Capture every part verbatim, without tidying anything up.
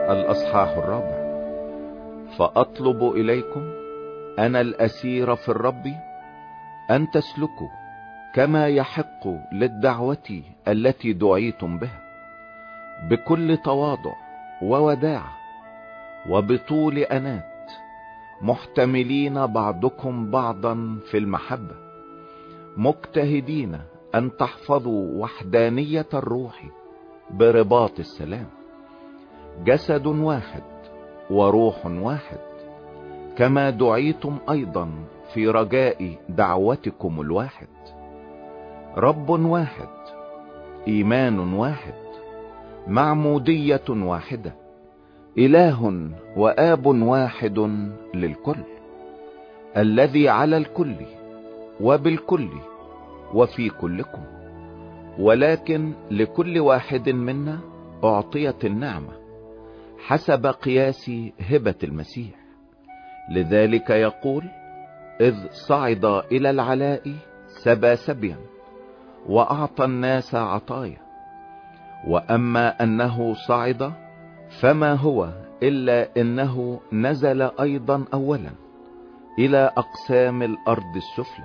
الأصحاح الرابع. فأطلب إليكم أنا الأسير في الرب أن تسلكوا كما يحق للدعوة التي دعيتم بها، بكل تواضع ووداعة وبطول أنات، محتملين بعضكم بعضا في المحبة، مجتهدين أن تحفظوا وحدانية الروح برباط السلام، جسد واحد وروح واحد، كما دعيتم أيضا في رجاء دعوتكم الواحد، رب واحد، إيمان واحد، معمودية واحدة، إله وآب واحد للكل، الذي على الكل وبالكل وفي كلكم، ولكن لكل واحد منا أعطيت النعمة حسب قياس هبة المسيح. لذلك يقول: إذ صعد إلى العلاء سبى سبيا وأعطى الناس عطايا. وأما أنه صعد فما هو إلا إنه نزل أيضا أولا إلى أقسام الأرض السفلى.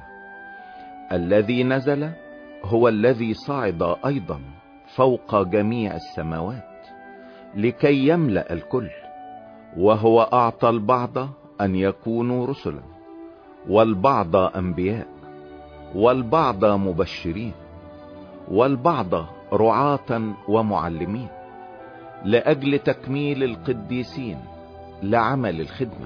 الذي نزل هو الذي صعد أيضا فوق جميع السماوات لكي يملأ الكل. وهو أعطى البعض أن يكونوا رسلا، والبعض أنبياء، والبعض مبشرين، والبعض رعاة ومعلمين، لأجل تكميل القديسين لعمل الخدمة،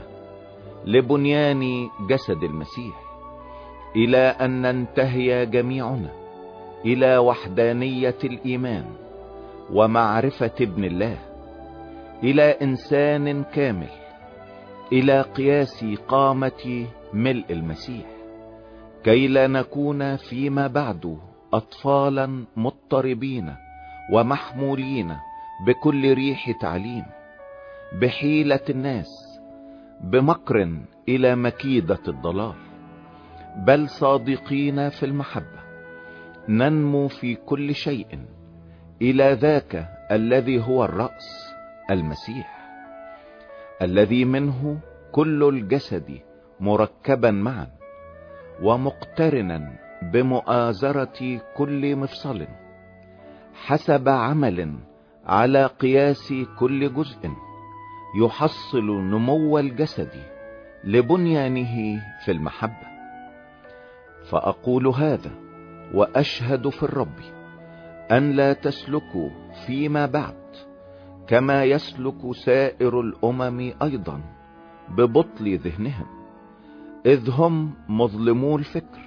لبنيان جسد المسيح، إلى أن ننتهي جميعنا إلى وحدانية الإيمان ومعرفة ابن الله، إلى إنسان كامل، إلى قياس قامة ملء المسيح، كي لا نكون فيما بعد أطفالا مضطربين ومحمولين بكل ريح تعليم، بحيلة الناس، بمكر إلى مكيدة الضلال، بل صادقين في المحبة، ننمو في كل شيء إلى ذاك الذي هو الرأس، المسيح، الذي منه كل الجسد مركبا معا ومقترنا بمؤازرة كل مفصل حسب عمل على قياس كل جزء، يحصل نمو الجسد لبنيانه في المحبة. فأقول هذا وأشهد في الرب أن لا تسلكوا فيما بعد كما يسلك سائر الأمم أيضا ببطل ذهنهم، إذ هم مظلمو الفكر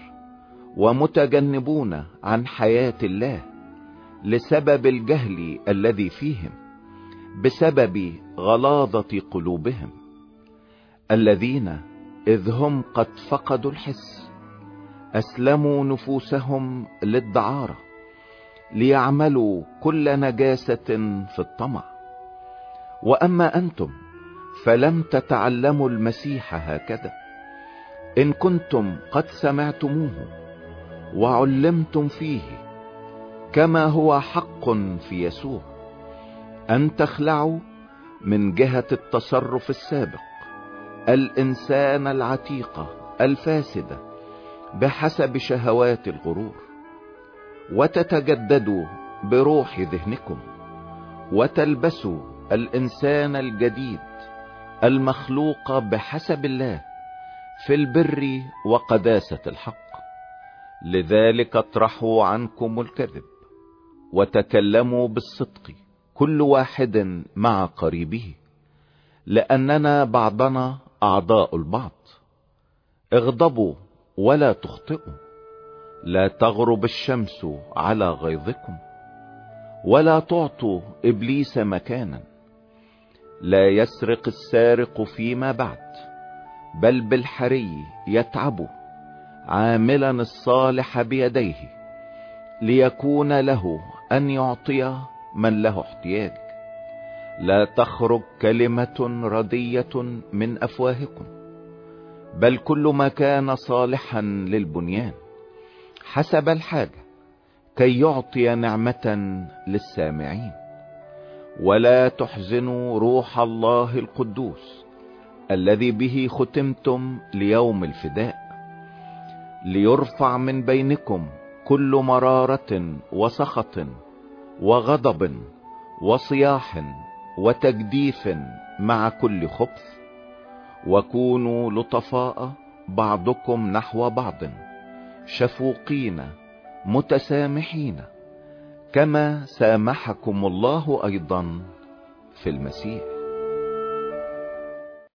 ومتجنبون عن حياة الله لسبب الجهل الذي فيهم، بسبب غلاظة قلوبهم، الذين إذ هم قد فقدوا الحس أسلموا نفوسهم للدعارة، ليعملوا كل نجاسة في الطمع. وأما أنتم فلم تتعلموا المسيح هكذا، إن كنتم قد سمعتموه وعلمتم فيه كما هو حق في يسوع، أن تخلعوا من جهة التصرف السابق الإنسان العتيق الفاسد بحسب شهوات الغرور، وتتجددوا بروح ذهنكم، وتلبسوا الإنسان الجديد المخلوق بحسب الله في البر وقداسة الحق. لذلك اطرحوا عنكم الكذب، وتكلموا بالصدق كل واحد مع قريبه، لأننا بعضنا أعضاء البعض. اغضبوا ولا تخطئوا، لا تغرب الشمس على غيظكم، ولا تعطوا إبليس مكانا. لا يسرق السارق فيما بعد، بل بالحري يتعب، عاملا الصالح بيديه، ليكون له أن يعطي من له احتياج. لا تخرج كلمة ردية من أفواهكم، بل كل ما كان صالحا للبنيان حسب الحاجة، كي يعطي نعمة للسامعين. ولا تحزنوا روح الله القدوس الذي به ختمتم ليوم الفداء، ليرفع من بينكم كل مرارة وسخط وغضب وصياح وتجديف مع كل خبث، وكونوا لطفاء بعضكم نحو بعض، شفوقين متسامحين، كما سامحكم الله ايضا في المسيح.